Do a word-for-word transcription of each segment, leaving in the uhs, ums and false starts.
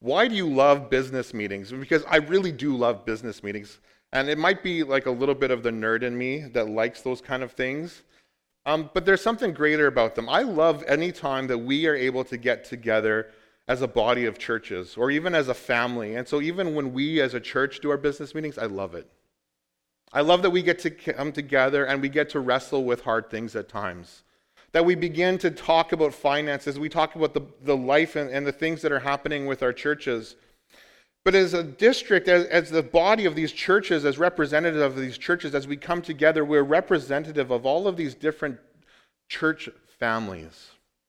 Why do you love business meetings? Because I really do love business meetings. And it might be like a little bit of the nerd in me that likes those kind of things. Um, but there's something greater about them. I love any time that we are able to get together as a body of churches or even as a family. And so even when we as a church do our business meetings, I love it. I love that we get to come together and we get to wrestle with hard things at times. That we begin to talk about finances, we talk about the, the life and, and the things that are happening with our churches. But as a district, as, as the body of these churches, as representative of these churches, as we come together, we're representative of all of these different church families.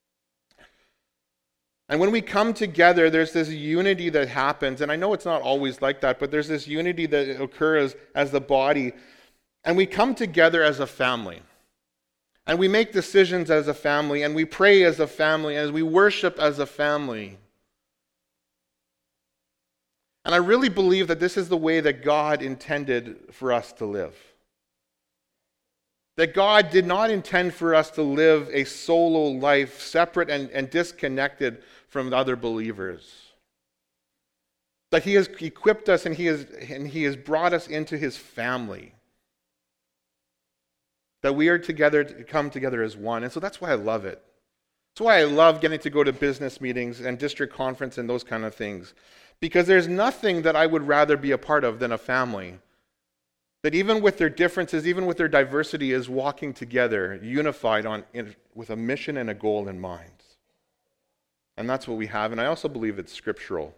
And when we come together, there's this unity that happens, and I know it's not always like that, but there's this unity that occurs as the body, and we come together as a family. And we make decisions as a family, and we pray as a family, and we worship as a family. And I really believe that this is the way that God intended for us to live. That God did not intend for us to live a solo life, separate and, and disconnected from other believers. That He has equipped us and He has, and He has brought us into His family. That we are together to come together as one. And so that's why I love it. That's why I love getting to go to business meetings and district conference and those kind of things. Because there's nothing that I would rather be a part of than a family. That even with their differences, even with their diversity, is walking together, unified on in, with a mission and a goal in mind. And that's what we have. And I also believe it's scriptural.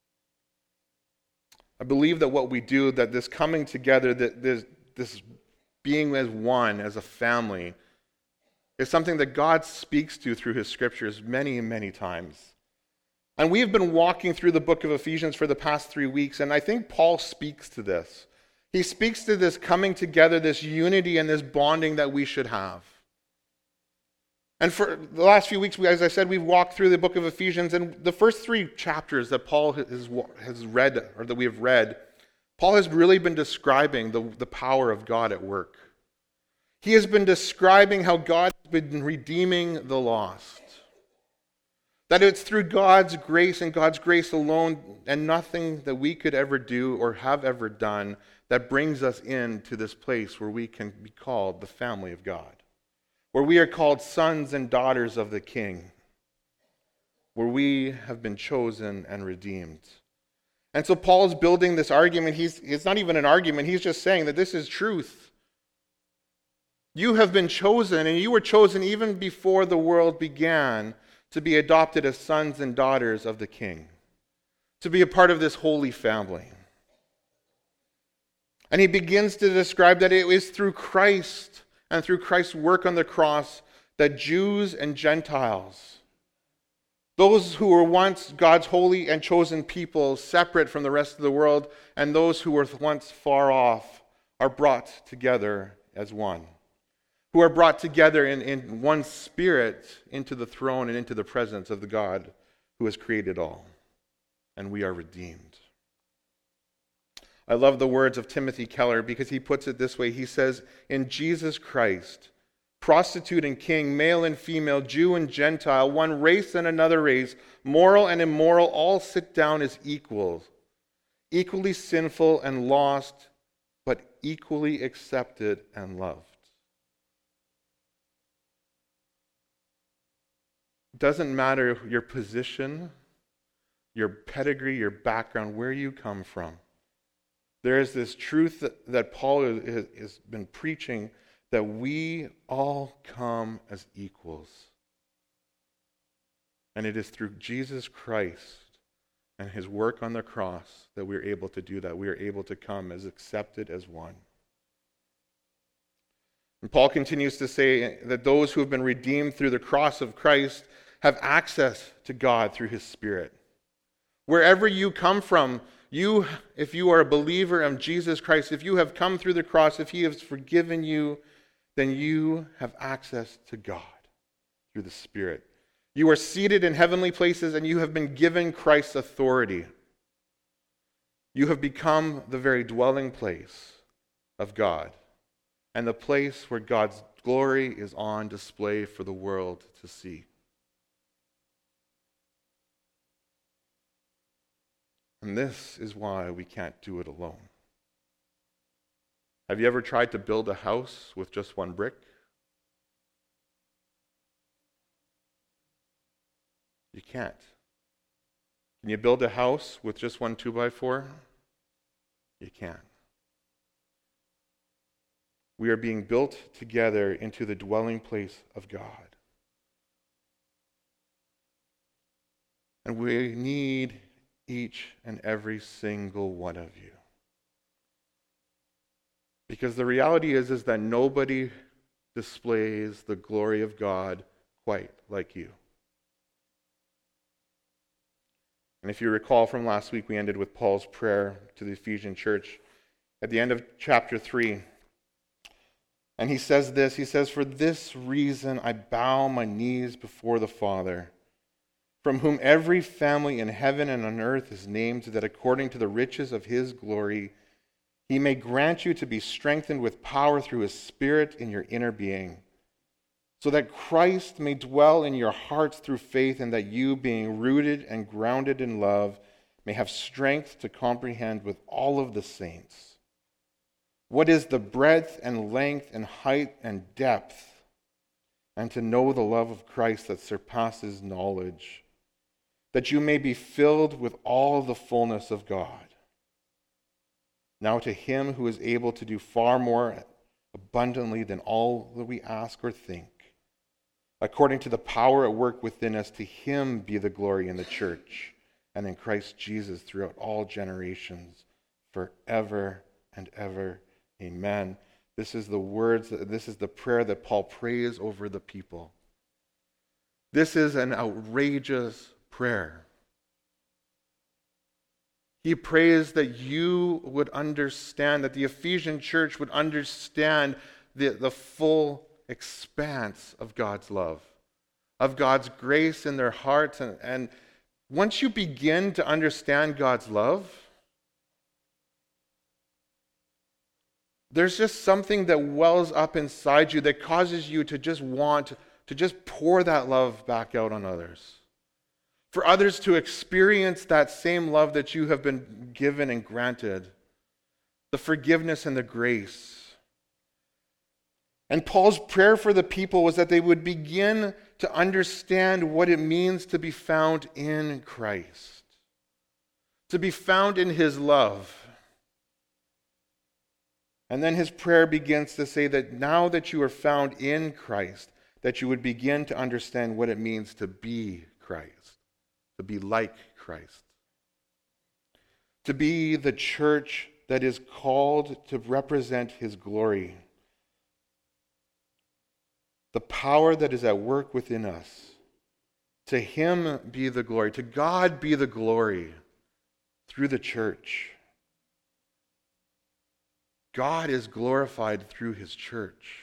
I believe that what we do, that this coming together, that this, this being as one, as a family, is something that God speaks to through His scriptures many, many times. And we've been walking through the book of Ephesians for the past three weeks, and I think Paul speaks to this. He speaks to this coming together, this unity and this bonding that we should have. And for the last few weeks, as I said, we've walked through the book of Ephesians, and the first three chapters that Paul has, has read, or that we have read, Paul has really been describing the, the power of God at work. He has been describing how God has been redeeming the lost. That it's through God's grace and God's grace alone and nothing that we could ever do or have ever done that brings us into this place where we can be called the family of God. Where we are called sons and daughters of the King. Where we have been chosen and redeemed. And so Paul is building this argument. He's, it's not even an argument. He's just saying that this is truth. You have been chosen, and you were chosen even before the world began to be adopted as sons and daughters of the King. To be a part of this holy family. And he begins to describe that it is through Christ and through Christ's work on the cross that Jews and Gentiles, those who were once God's holy and chosen people, separate from the rest of the world, and those who were once far off, are brought together as one. Who are brought together in, in one spirit into the throne and into the presence of the God who has created all. And we are redeemed. I love the words of Timothy Keller because he puts it this way. He says, in Jesus Christ, prostitute and king, male and female, Jew and Gentile, one race and another race, moral and immoral, all sit down as equals, equally sinful and lost, but equally accepted and loved. It doesn't matter your position, your pedigree, your background, where you come from. There is this truth that, that Paul has, has been preaching, that we all come as equals. And it is through Jesus Christ and His work on the cross that we are able to do that. We are able to come as accepted as one. And Paul continues to say that those who have been redeemed through the cross of Christ have access to God through His Spirit. Wherever you come from, you, if you are a believer of Jesus Christ, if you have come through the cross, if He has forgiven you, then you have access to God through the Spirit. You are seated in heavenly places and you have been given Christ's authority. You have become the very dwelling place of God and the place where God's glory is on display for the world to see. And this is why we can't do it alone. Have you ever tried to build a house with just one brick? You can't. Can you build a house with just one two by four? You can't. We are being built together into the dwelling place of God. And we need each and every single one of you. Because the reality is, is that nobody displays the glory of God quite like you. And if you recall from last week, we ended with Paul's prayer to the Ephesian church at the end of chapter three. And he says this, he says, "For this reason I bow my knees before the Father, from whom every family in heaven and on earth is named, that according to the riches of his glory, he may grant you to be strengthened with power through his Spirit in your inner being, so that Christ may dwell in your hearts through faith, and that you, being rooted and grounded in love, may have strength to comprehend with all of the saints what is the breadth and length and height and depth, and to know the love of Christ that surpasses knowledge, that you may be filled with all the fullness of God. Now to him who is able to do far more abundantly than all that we ask or think, according to the power at work within us, to him be the glory in the church and in Christ Jesus throughout all generations, forever and ever. Amen." This is the words, this is the prayer that Paul prays over the people. This is an outrageous prayer. He prays that you would understand, that the Ephesian church would understand the, the full expanse of God's love, of God's grace in their hearts. And, and once you begin to understand God's love, there's just something that wells up inside you that causes you to just want to just pour that love back out on others. For others to experience that same love that you have been given and granted, the forgiveness and the grace. And Paul's prayer for the people was that they would begin to understand what it means to be found in Christ, to be found in his love. And then his prayer begins to say that now that you are found in Christ, that you would begin to understand what it means to be Christ, to be like Christ, to be the church that is called to represent his glory, the power that is at work within us. To him be the glory, to God be the glory through the church. God is glorified through his church.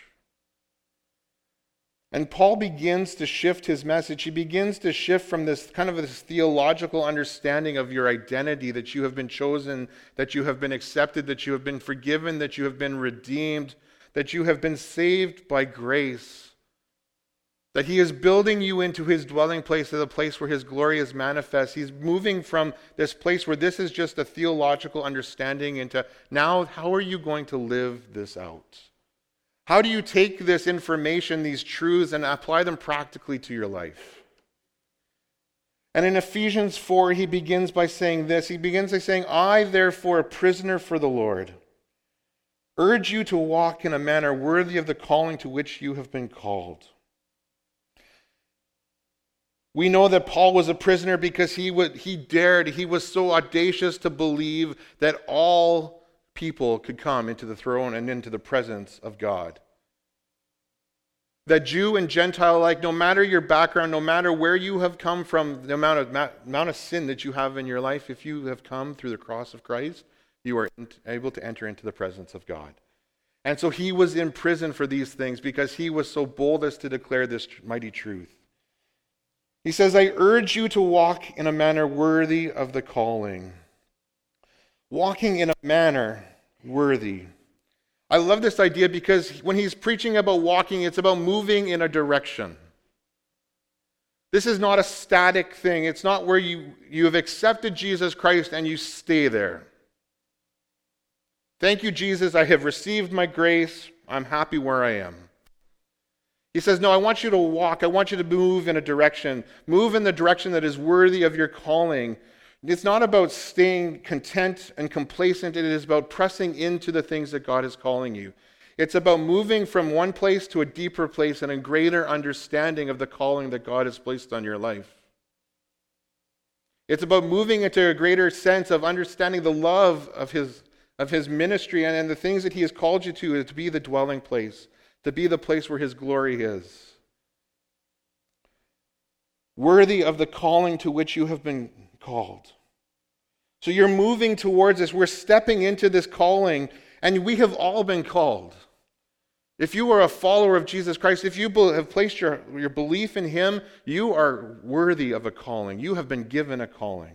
And Paul begins to shift his message. He begins to shift from this kind of this theological understanding of your identity, that you have been chosen, that you have been accepted, that you have been forgiven, that you have been redeemed, that you have been saved by grace, that he is building you into his dwelling place, to the place where his glory is manifest. He's moving from this place where this is just a theological understanding into now, how are you going to live this out? How do you take this information, these truths, and apply them practically to your life? And in Ephesians four, he begins by saying this. He begins by saying, "I, therefore, a prisoner for the Lord, urge you to walk in a manner worthy of the calling to which you have been called." We know that Paul was a prisoner because he would, he dared, he was so audacious to believe that all people could come into the throne and into the presence of God. That Jew and Gentile alike, no matter your background, no matter where you have come from, the amount of, amount of sin that you have in your life, if you have come through the cross of Christ, you are able to enter into the presence of God. And so he was in prison for these things because he was so bold as to declare this mighty truth. He says, "I urge you to walk in a manner worthy of the calling." Walking in a manner worthy. I love this idea because when he's preaching about walking, it's about moving in a direction. This is not a static thing. It's not where you, you have accepted Jesus Christ and you stay there. Thank you, Jesus. I have received my grace. I'm happy where I am. He says, no, I want you to walk. I want you to move in a direction. Move in the direction that is worthy of your calling. It's not about staying content and complacent. It is about pressing into the things that God is calling you. It's about moving from one place to a deeper place and a greater understanding of the calling that God has placed on your life. It's about moving into a greater sense of understanding the love of his, of his ministry and, and the things that he has called you to, to be the dwelling place, to be the place where his glory is. Worthy of the calling to which you have been called. So you're moving towards this. We're stepping into this calling, and we have all been called. If you are a follower of Jesus Christ, if you have placed your, your belief in him, you are worthy of a calling. You have been given a calling.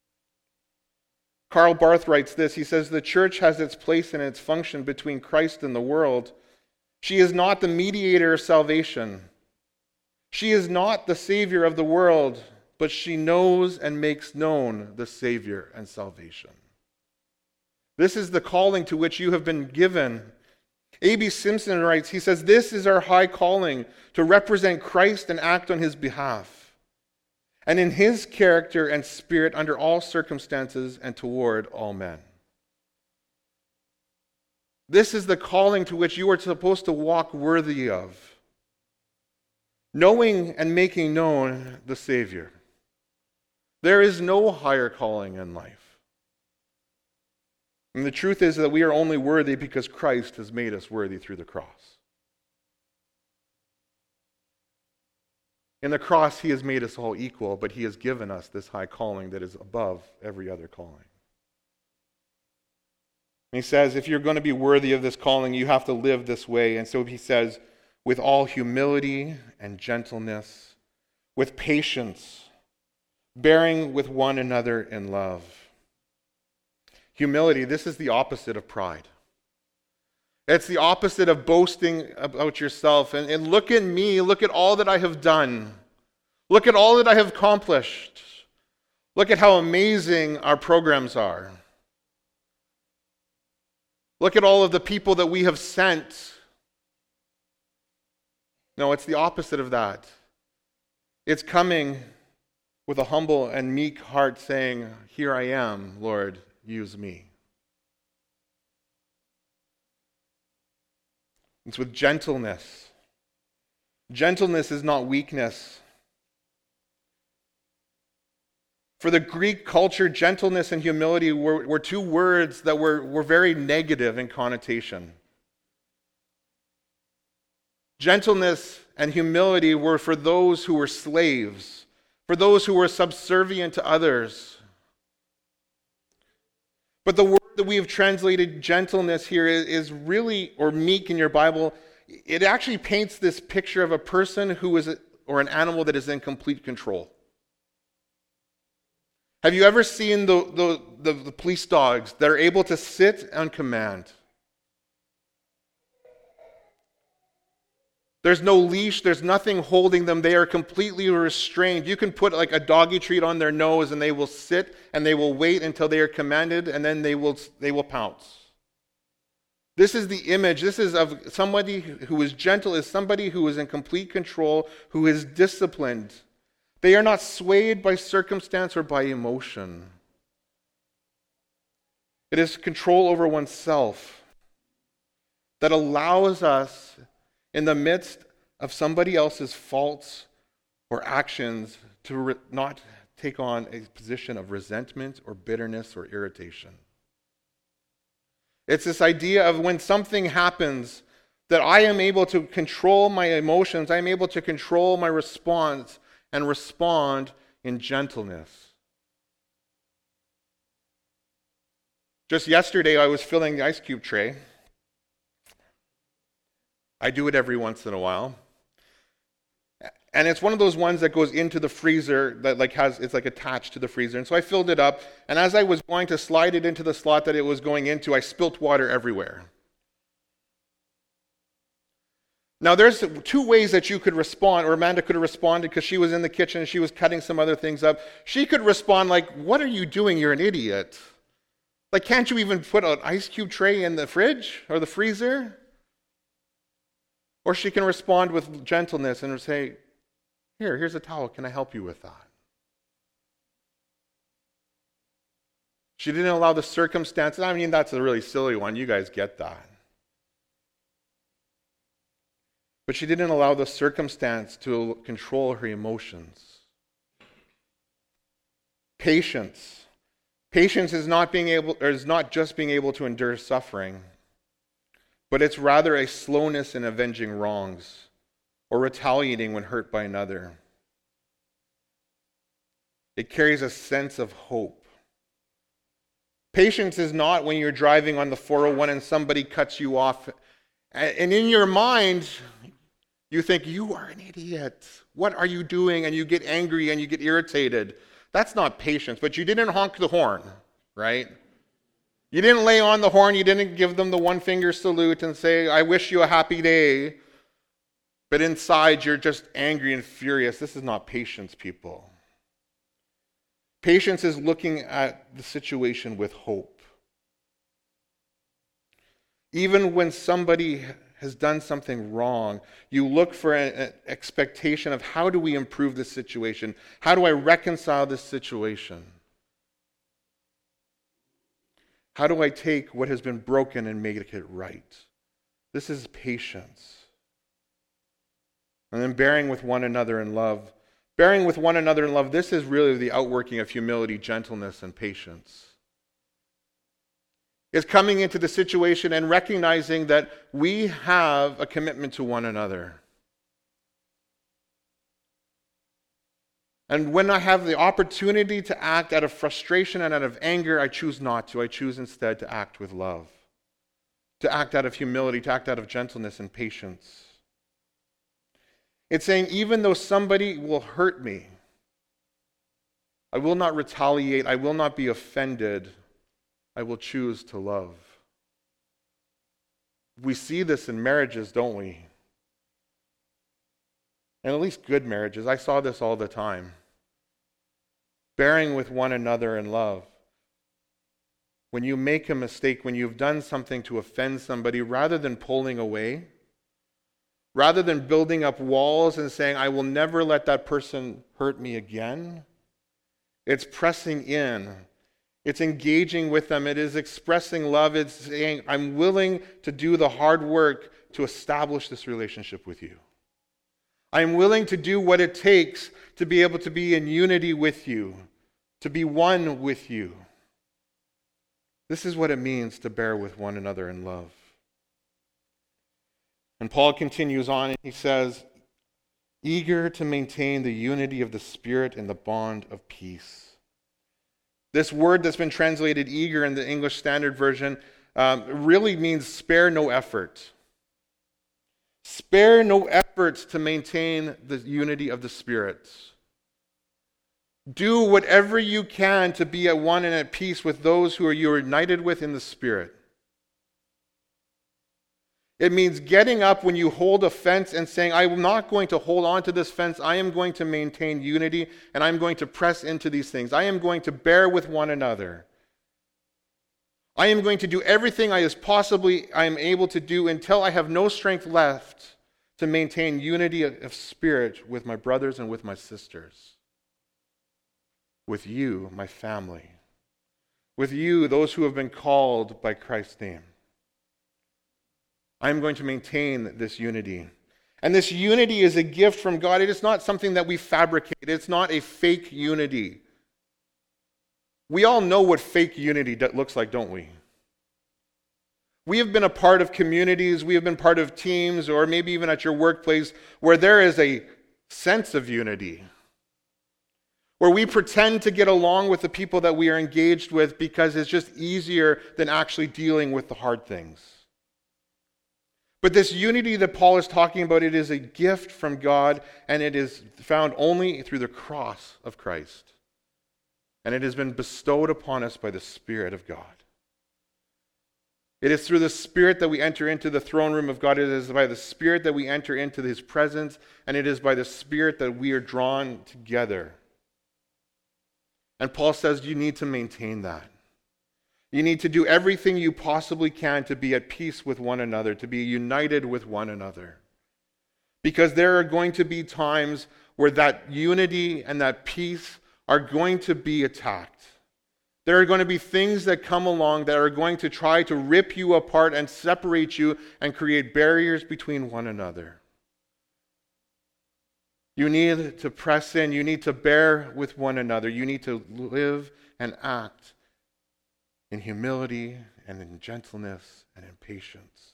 Karl Barth writes this. He says, the church has its place and its function between Christ and the world. She is not the mediator of salvation. She is not the Savior of the world, but she knows and makes known the Savior and salvation. This is the calling to which you have been given. A B Simpson writes, he says, this is our high calling, to represent Christ and act on his behalf, and in his character and spirit under all circumstances and toward all men. This is the calling to which you are supposed to walk worthy of, knowing and making known the Savior. There is no higher calling in life. And the truth is that we are only worthy because Christ has made us worthy through the cross. In the cross, he has made us all equal, but he has given us this high calling that is above every other calling. And he says, if you're going to be worthy of this calling, you have to live this way. And so he says, with all humility and gentleness, with patience, bearing with one another in love. Humility, this is the opposite of pride. It's the opposite of boasting about yourself. And, and look at me, look at all that I have done. Look at all that I have accomplished. Look at how amazing our programs are. Look at all of the people that we have sent. No, it's the opposite of that. It's coming with a humble and meek heart saying, here I am, Lord, use me. It's with gentleness. Gentleness is not weakness. For the Greek culture, gentleness and humility were, were two words that were, were very negative in connotation. Gentleness and humility were for those who were slaves, for those who were subservient to others. But the word that we have translated gentleness here is, is really, or meek in your Bible, it actually paints this picture of a person who is, a, or an animal that is in complete control. Have you ever seen the, the, the, the police dogs that are able to sit on command? There's no leash, there's nothing holding them. They are completely restrained. You can put like a doggy treat on their nose and they will sit and they will wait until they are commanded and then they will they will pounce. This is the image. This is of somebody who is gentle, is somebody who is in complete control, who is disciplined. They are not swayed by circumstance or by emotion. It is control over oneself that allows us, in the midst of somebody else's faults or actions, to re- not take on a position of resentment or bitterness or irritation. It's this idea of when something happens, that I am able to control my emotions, I am able to control my response and respond in gentleness. Just yesterday, I was filling the ice cube tray. I do it every once in a while. And it's one of those ones that goes into the freezer that like has it's like attached to the freezer. And so I filled it up, and as I was going to slide it into the slot that it was going into, I spilt water everywhere. Now, there's two ways that you could respond, or Amanda could have responded because she was in the kitchen and she was cutting some other things up. She could respond like, what are you doing? You're an idiot. Like, can't you even put an ice cube tray in the fridge or the freezer? Or she can respond with gentleness and say, here, here's a towel. Can I help you with that? She didn't allow the circumstances. I mean, that's a really silly one. You guys get that. But she didn't allow the circumstance to control her emotions. Patience. Patience is not being able, or is not just being able to endure suffering, but it's rather a slowness in avenging wrongs or retaliating when hurt by another. It carries a sense of hope. Patience is not when you're driving on the four oh one and somebody cuts you off, and in your mind, you think, you are an idiot. What are you doing? And you get angry and you get irritated. That's not patience, but you didn't honk the horn, right? You didn't lay on the horn. You didn't give them the one finger salute and say, I wish you a happy day. But inside, you're just angry and furious. This is not patience, people. Patience is looking at the situation with hope. Even when somebody has done something wrong, you look for an expectation of how do we improve this situation? How do I reconcile this situation? How do I take what has been broken and make it right? This is patience. And then bearing with one another in love. Bearing with one another in love, this is really the outworking of humility, gentleness, and patience. It's coming into the situation and recognizing that we have a commitment to one another. And when I have the opportunity to act out of frustration and out of anger, I choose not to. I choose instead to act with love, to act out of humility, to act out of gentleness and patience. It's saying, even though somebody will hurt me, I will not retaliate, I will not be offended, I will choose to love. We see this in marriages, don't we? And at least good marriages. I saw this all the time. Bearing with one another in love. When you make a mistake, when you've done something to offend somebody, rather than pulling away, rather than building up walls and saying, I will never let that person hurt me again, it's pressing in. It's engaging with them. It is expressing love. It's saying, I'm willing to do the hard work to establish this relationship with you. I'm willing to do what it takes to be able to be in unity with you, to be one with you. This is what it means to bear with one another in love. And Paul continues on and he says, eager to maintain the unity of the Spirit in the bond of peace. This word that's been translated eager in the English Standard Version um, really means spare no effort. Spare no effort to maintain the unity of the Spirit. Do whatever you can to be at one and at peace with those who are you are united with in the Spirit. It means getting up when you hold a fence and saying, I am not going to hold on to this fence. I am going to maintain unity and I'm going to press into these things. I am going to bear with one another. I am going to do everything I as possibly I am able to do until I have no strength left to maintain unity of spirit with my brothers and with my sisters. With you, my family. With you, those who have been called by Christ's name. I'm going to maintain this unity. And this unity is a gift from God. It is not something that we fabricate. It's not a fake unity. We all know what fake unity looks like, don't we? We have been a part of communities, we have been part of teams, or maybe even at your workplace, where there is a sense of unity. Where we pretend to get along with the people that we are engaged with because it's just easier than actually dealing with the hard things. But this unity that Paul is talking about, it is a gift from God, and it is found only through the cross of Christ. And it has been bestowed upon us by the Spirit of God. It is through the Spirit that we enter into the throne room of God. It is by the Spirit that we enter into His presence, and it is by the Spirit that we are drawn together. And Paul says you need to maintain that. You need to do everything you possibly can to be at peace with one another, to be united with one another. Because there are going to be times where that unity and that peace are going to be attacked. There are going to be things that come along that are going to try to rip you apart and separate you and create barriers between one another. You need to press in. You need to bear with one another. You need to live and act in humility and in gentleness and in patience.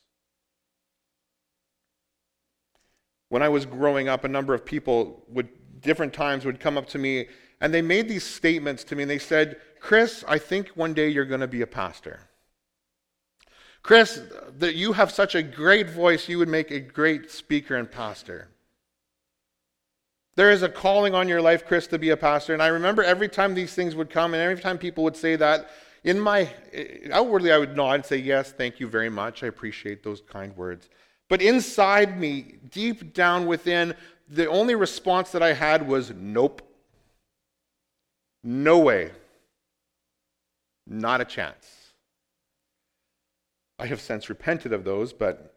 When I was growing up, a number of people would, different times, would come up to me and they made these statements to me and they said, Chris, I think one day you're going to be a pastor. Chris, that you have such a great voice, you would make a great speaker and pastor. There is a calling on your life, Chris, to be a pastor. And I remember every time these things would come and every time people would say that, in my, outwardly I would nod and say, yes, thank you very much. I appreciate those kind words. But inside me, deep down within, the only response that I had was, nope. No way. Not a chance. I have since repented of those, but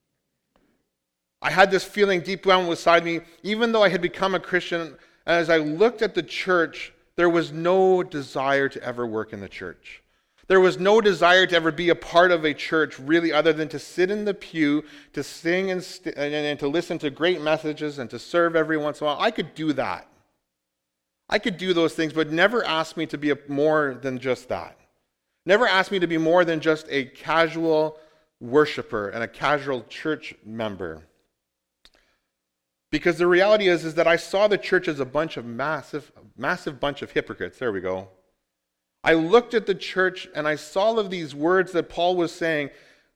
I had this feeling deep down inside me, even though I had become a Christian, as I looked at the church, there was no desire to ever work in the church. There was no desire to ever be a part of a church, really, other than to sit in the pew, to sing and, st- and, and to listen to great messages and to serve every once in a while. I could do that. I could do those things, but never asked me to be a, more than just that. Never asked me to be more than just a casual worshiper and a casual church member. Because the reality is, is that I saw the church as a bunch of massive, massive bunch of hypocrites. There we go. I looked at the church and I saw all of these words that Paul was saying.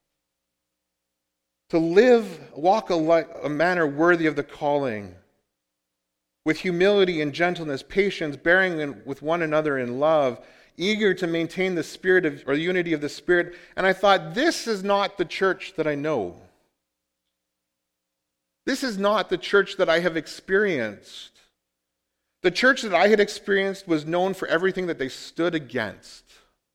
To live, walk a, li- a manner worthy of the calling, with humility and gentleness, patience, bearing in, with one another in love, eager to maintain the spirit of, or the unity of the Spirit. And I thought, this is not the church that I know. This is not the church that I have experienced. The church that I had experienced was known for everything that they stood against.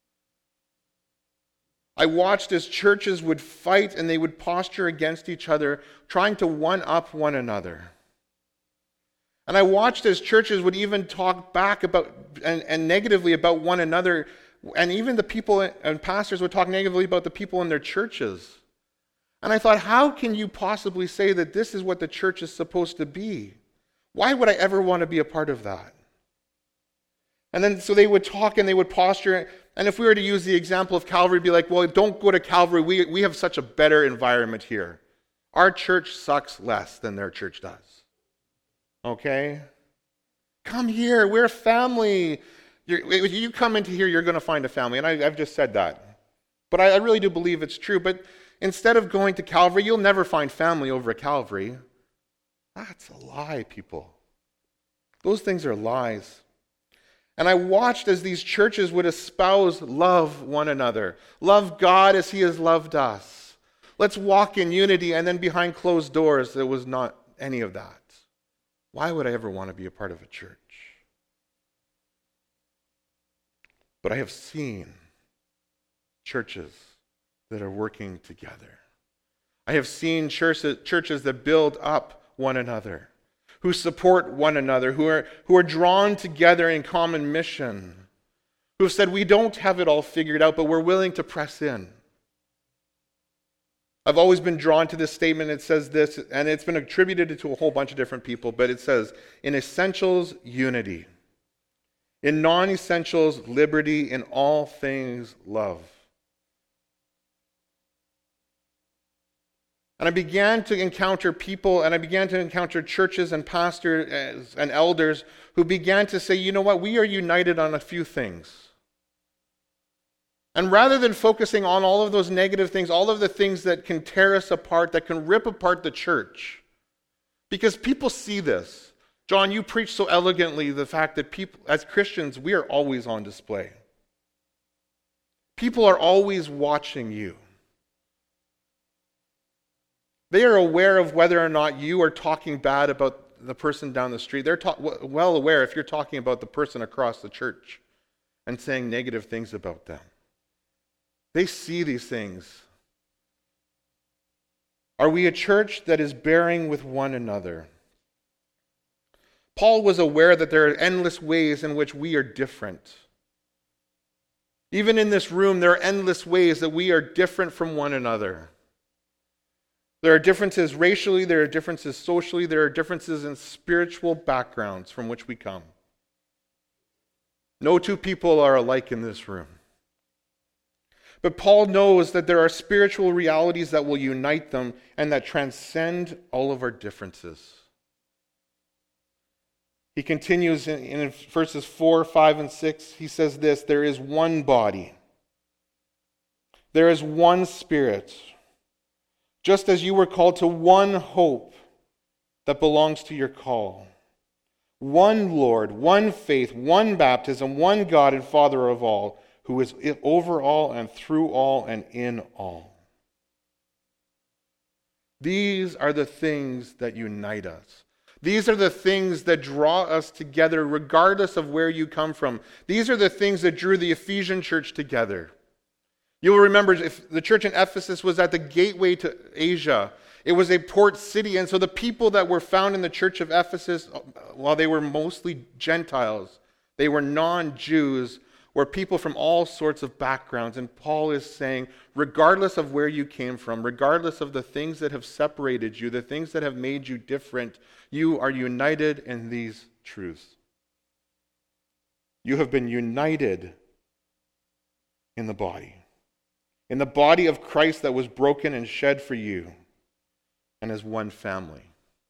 I watched as churches would fight and they would posture against each other, trying to one-up one another. And I watched as churches would even talk back about and, and negatively about one another, and even the people and pastors would talk negatively about the people in their churches. And I thought, how can you possibly say that this is what the church is supposed to be? Why would I ever want to be a part of that? And then so they would talk and they would posture, and if we were to use the example of Calvary, be like, well, don't go to Calvary, we, we have such a better environment here. Our church sucks less than their church does. Okay? Come here, we're a family. You're, if you come into here, you're going to find a family. And I, I've just said that. But I, I really do believe it's true. But instead of going to Calvary, you'll never find family over at Calvary. That's a lie, people. Those things are lies. And I watched as these churches would espouse love one another. Love God as He has loved us. Let's walk in unity. And then behind closed doors, there was not any of that. Why would I ever want to be a part of a church? But I have seen churches that are working together. I have seen churches, churches that build up one another, who support one another, who are, who are drawn together in common mission, who have said, we don't have it all figured out, but we're willing to press in. I've always been drawn to this statement. It says this, and it's been attributed to a whole bunch of different people, but it says, in essentials, unity. In non-essentials, liberty. In all things, love. And I began to encounter people, and I began to encounter churches and pastors and elders who began to say, you know what, we are united on a few things. And rather than focusing on all of those negative things, all of the things that can tear us apart, that can rip apart the church, because people see this. John, you preach so elegantly the fact that people, as Christians, we are always on display. People are always watching you. They are aware of whether or not you are talking bad about the person down the street. They're ta- well aware if you're talking about the person across the church and saying negative things about them. They see these things. Are we a church that is bearing with one another? Paul was aware that there are endless ways in which we are different. Even in this room, there are endless ways that we are different from one another. There are differences racially, there are differences socially, there are differences in spiritual backgrounds from which we come. No two people are alike in this room. But Paul knows that there are spiritual realities that will unite them and that transcend all of our differences. He continues in, in verses four, five, and six. He says this, there is one body. There is one Spirit. Just as you were called to one hope that belongs to your call. One Lord, one faith, one baptism, one God and Father of all, who is over all and through all and in all. These are the things that unite us. These are the things that draw us together regardless of where you come from. These are the things that drew the Ephesian church together. You will remember if the church in Ephesus was at the gateway to Asia. It was a port city, and so the people that were found in the church of Ephesus, while they were mostly Gentiles, they were non-Jews, were people from all sorts of backgrounds. And Paul is saying, regardless of where you came from, regardless of the things that have separated you, the things that have made you different, you are united in these truths. You have been united in the body. In the body of Christ that was broken and shed for you, and as one family.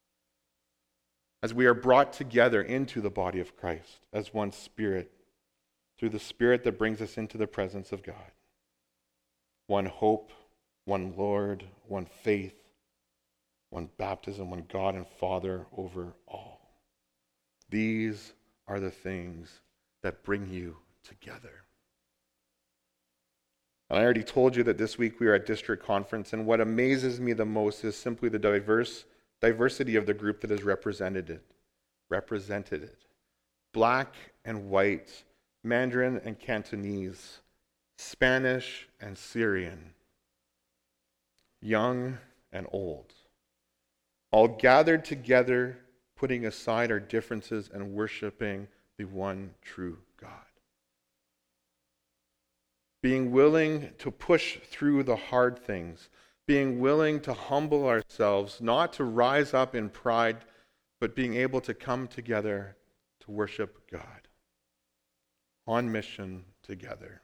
As we are brought together into the body of Christ, as one Spirit, through the Spirit that brings us into the presence of God. One hope, one Lord, one faith, one baptism, one God and Father over all. These are the things that bring you together. And I already told you that this week we are at district conference, and what amazes me the most is simply the diverse diversity of the group that has represented it. Represented it. Black and white, Mandarin and Cantonese, Spanish and Syrian, young and old, all gathered together, putting aside our differences and worshiping the one true God. Being willing to push through the hard things, being willing to humble ourselves, not to rise up in pride, but being able to come together to worship God. On mission together.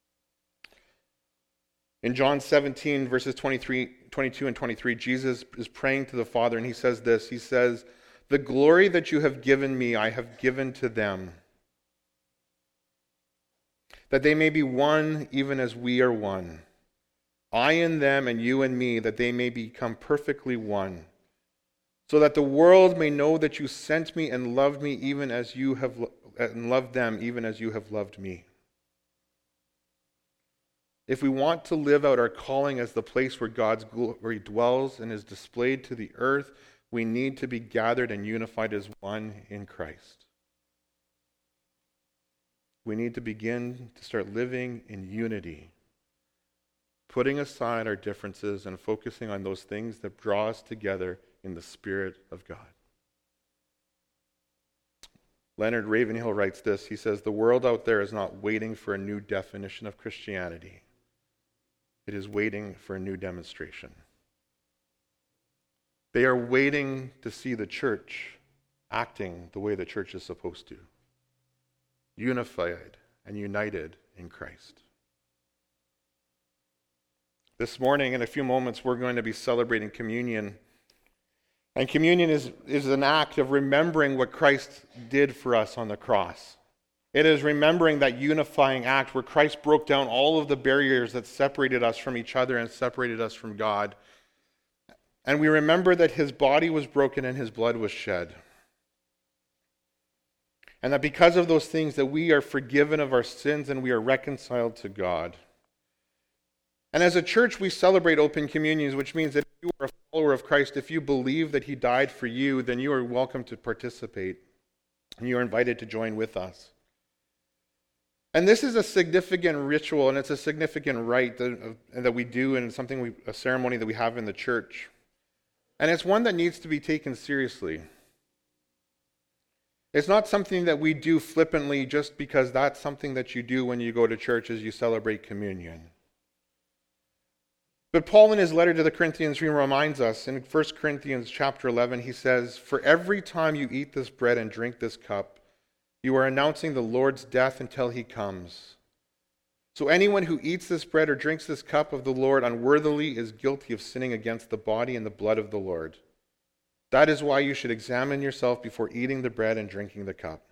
In John seventeen, verses twenty-three, twenty-two and twenty-three, Jesus is praying to the Father, and he says this. He says, "The glory that you have given me, I have given to them, that they may be one even as we are one. I in them and you in me, that they may become perfectly one, so that the world may know that you sent me and loved me even as you have lo- and loved them even as you have loved me." If we want to live out our calling as the place where God's glory dwells and is displayed to the earth, we need to be gathered and unified as one in Christ. We need to begin to start living in unity, putting aside our differences and focusing on those things that draw us together in the Spirit of God. Leonard Ravenhill writes this. He says, "The world out there is not waiting for a new definition of Christianity. It is waiting for a new demonstration. They are waiting to see the church acting the way the church is supposed to, unified and united in Christ." This morning, in a few moments, we're going to be celebrating communion. And communion is, is an act of remembering what Christ did for us on the cross. It is remembering that unifying act where Christ broke down all of the barriers that separated us from each other and separated us from God. And we remember that his body was broken and his blood was shed. And that because of those things that we are forgiven of our sins and we are reconciled to God. And as a church, we celebrate open communions, which means that if you are a follower of Christ, if you believe that he died for you, then you are welcome to participate. And you are invited to join with us. And this is a significant ritual, and it's a significant rite that, that we do, and something we, a ceremony that we have in the church. And it's one that needs to be taken seriously. It's not something that we do flippantly just because that's something that you do when you go to church as you celebrate communion. But Paul in his letter to the Corinthians reminds us in First Corinthians chapter eleven, he says, "For every time you eat this bread and drink this cup, you are announcing the Lord's death until he comes. So anyone who eats this bread or drinks this cup of the Lord unworthily is guilty of sinning against the body and the blood of the Lord. That is why you should examine yourself before eating the bread and drinking the cup."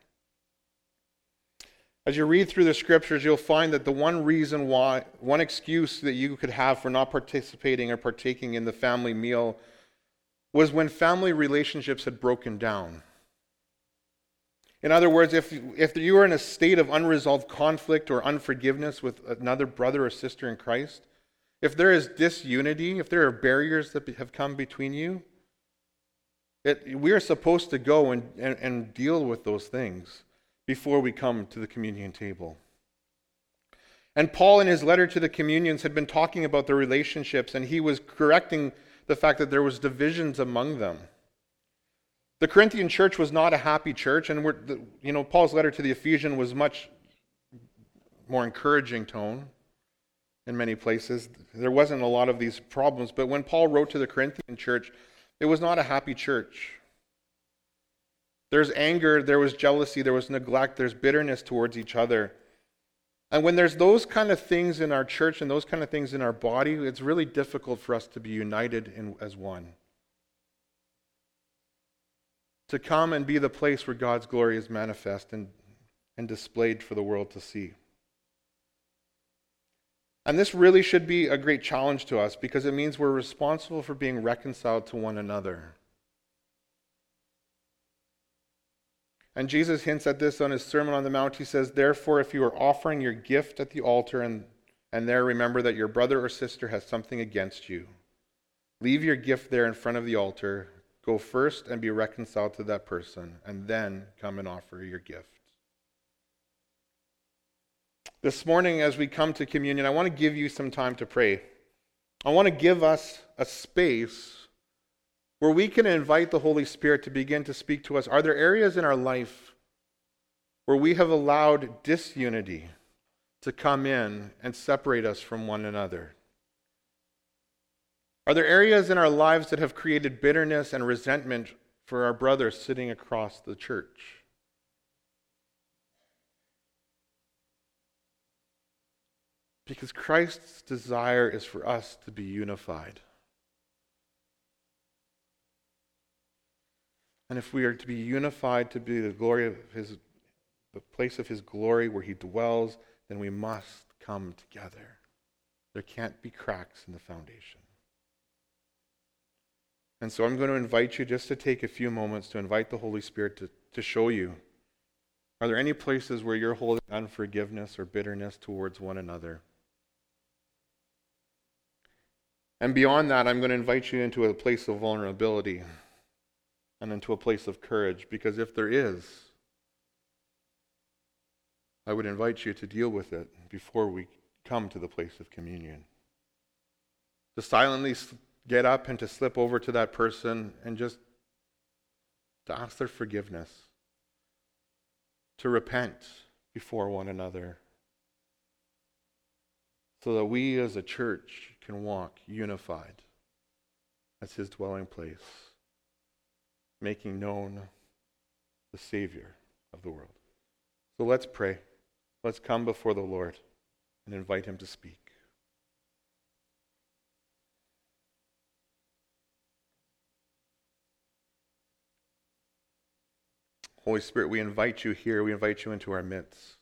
As you read through the scriptures, you'll find that the one reason why, one excuse that you could have for not participating or partaking in the family meal was when family relationships had broken down. In other words, if, if you were in a state of unresolved conflict or unforgiveness with another brother or sister in Christ, if there is disunity, if there are barriers that have come between you, it, we are supposed to go and, and, and deal with those things before we come to the communion table. And Paul in his letter to the communions had been talking about their relationships, and he was correcting the fact that there was divisions among them. The Corinthian church was not a happy church, and we're, the, you know, Paul's letter to the Ephesians was much more encouraging tone in many places. There wasn't a lot of these problems, but when Paul wrote to the Corinthian church, it was not a happy church. There's anger, there was jealousy, there was neglect, there's bitterness towards each other. And when there's those kind of things in our church and those kind of things in our body, it's really difficult for us to be united in, as one. To come and be the place where God's glory is manifest and, and displayed for the world to see. And this really should be a great challenge to us because it means we're responsible for being reconciled to one another. And Jesus hints at this on his Sermon on the Mount. He says, "Therefore, if you are offering your gift at the altar and, and there remember that your brother or sister has something against you, leave your gift there in front of the altar. Go first and be reconciled to that person, and then come and offer your gift." This morning, as we come to communion, I want to give you some time to pray. I want to give us a space where we can invite the Holy Spirit to begin to speak to us. Are there areas in our life where we have allowed disunity to come in and separate us from one another? Are there areas in our lives that have created bitterness and resentment for our brothers sitting across the church? Because Christ's desire is for us to be unified. And if we are to be unified to be the glory of his, the place of his glory where he dwells, then we must come together. There can't be cracks in the foundation. And so I'm going to invite you just to take a few moments to invite the Holy Spirit to, to show you. Are there any places where you're holding unforgiveness or bitterness towards one another? And beyond that, I'm going to invite you into a place of vulnerability and into a place of courage, because if there is, I would invite you to deal with it before we come to the place of communion. To silently get up and to slip over to that person and just to ask their forgiveness. To repent before one another. So that we as a church can walk unified as his dwelling place, making known the Savior of the world. So let's pray. Let's come before the Lord and invite him to speak. Holy Spirit, we invite you here. We invite you into our midst.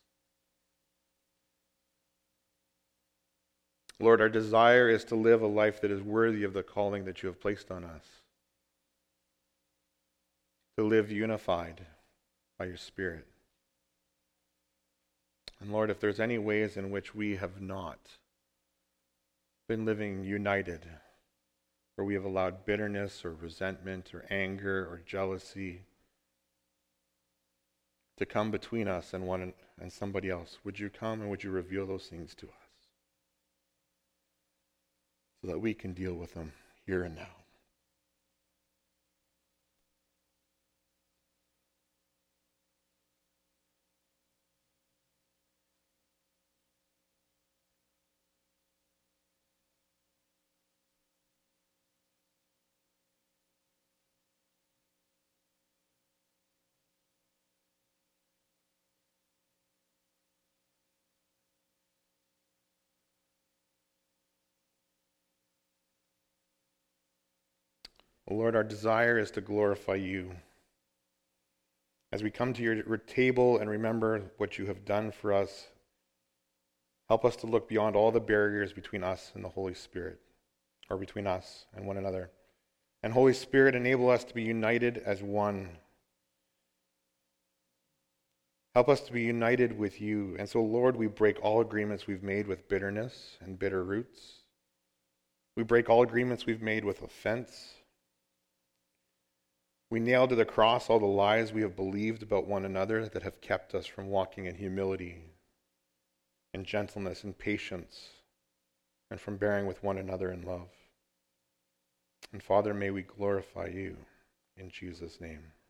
Lord, our desire is to live a life that is worthy of the calling that you have placed on us. To live unified by your Spirit. And Lord, if there's any ways in which we have not been living united, where we have allowed bitterness or resentment or anger or jealousy to come between us and one and somebody else. Would you come and would you reveal those things to us so that we can deal with them here and now? Lord, our desire is to glorify you. As we come to your table and remember what you have done for us, help us to look beyond all the barriers between us and the Holy Spirit, or between us and one another. And Holy Spirit, enable us to be united as one. Help us to be united with you. And so, Lord, we break all agreements we've made with bitterness and bitter roots. We break all agreements we've made with offense. We nail to the cross all the lies we have believed about one another that have kept us from walking in humility and gentleness and patience and from bearing with one another in love. And Father, may we glorify you in Jesus' name.